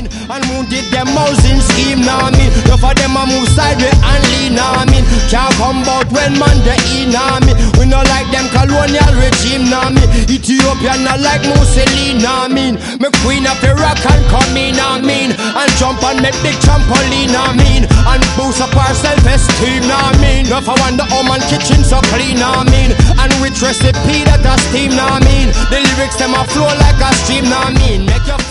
And moon did them housing scheme, nah mean. Enough of them a move sideways and lean, nah mean. Can't come out when man they in, nah mean. We no like them colonial regime, nah mean. Ethiopia not like Mussolini, nah mean. Me queen of Iraq and come in, nah mean. And jump and make big trampoline, nah mean. And boost up our self-esteem, nah mean. Enough I wonder how man kitchen so clean, nah mean. And rich recipe that a steam, nah mean. The lyrics them a flow like a stream, nah mean. Make your